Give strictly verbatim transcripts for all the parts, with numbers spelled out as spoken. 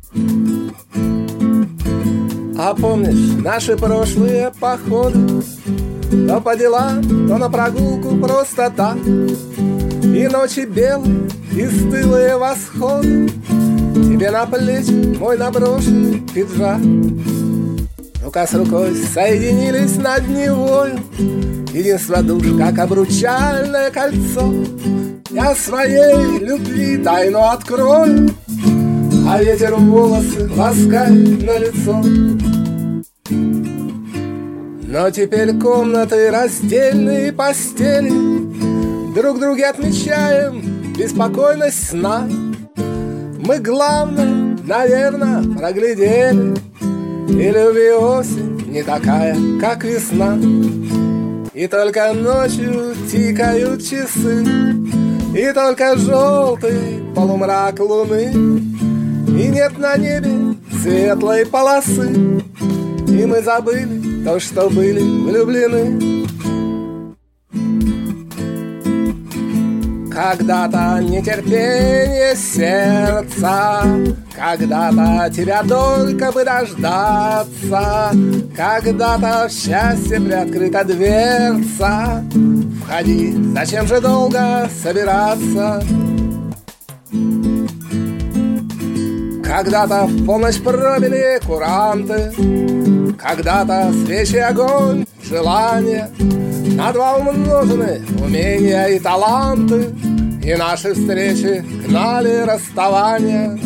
А помнишь наши прошлые походы? То по делам, то на прогулку просто так. И ночи белые, и стылые восходы. Тебе на плечи мой наброшенный пиджак. Рука с рукой соединились над Невою. Единство душ, как обручальное кольцо. Я своей любви тайну открою, а ветер волосы ласкает на лицо. Но теперь комнаты раздельные постели. Друг друге отмечаем беспокойность сна. Мы, главное, наверное, проглядели. И любви осень не такая, как весна. И только ночью тикают часы, и только желтый полумрак луны, и нет на небе светлой полосы. И мы забыли то, что были влюблены. Когда-то нетерпение сердца, когда-то тебя только бы дождаться, когда-то в счастье приоткрыта дверца. Входи, зачем же долго собираться? Когда-то в полночь пробили куранты, когда-то свечи, огонь, желание. На два умножены умения и таланты, и наши встречи гнали расставания.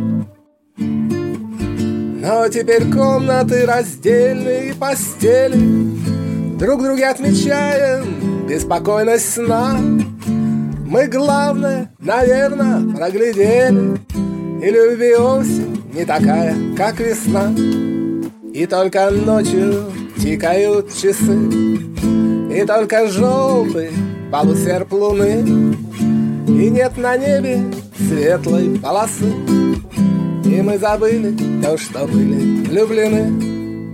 Но теперь комнаты раздельные постели. Друг друге отмечаем беспокойность сна. Мы, главное, наверное, проглядели. И любви осень не такая, как весна. И только ночью тикают часы, и только желтый полусерп луны, и нет на небе светлой полосы. И мы забыли то, что были влюблены.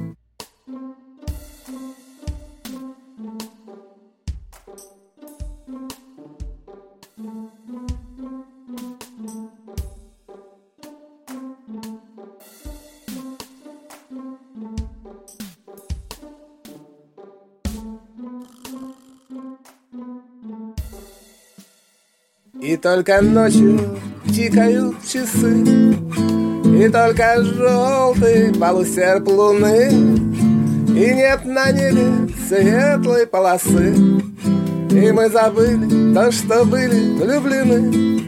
И только ночью тикают часы, и только желтый полусерп луны, и нет на небе светлой полосы. И мы забыли то, что были влюблены.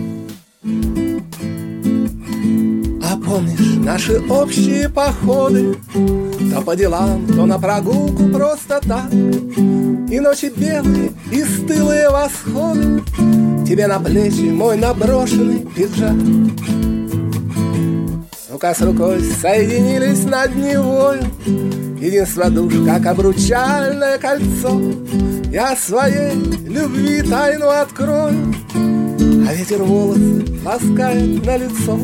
А помнишь наши общие походы? То по делам, то на прогулку просто так. И ночи белые, и стылые восходы. Тебе на плечи мой наброшенный пиджак. Рука с рукой соединились над Невою. Единство душ, как обручальное кольцо. Я своей любви тайну открою, а ветер волосы ласкает на лицо.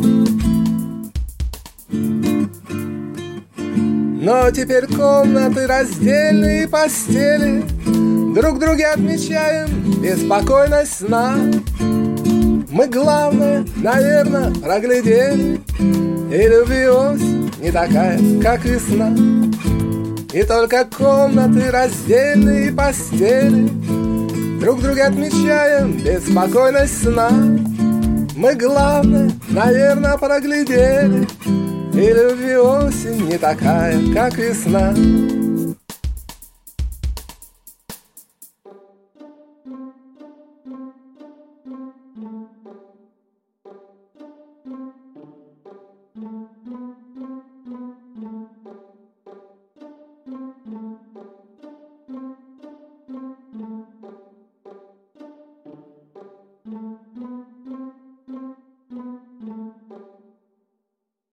Но теперь комнаты раздельные постели. Друг друге отмечаем беспокойность сна. Мы, главное, наверное, проглядели. И любви осень не такая, как весна. И только комнаты раздельные постели. Друг друге отмечаем беспокойность сна. Мы, главное, наверное, проглядели. И любви осень не такая, как весна.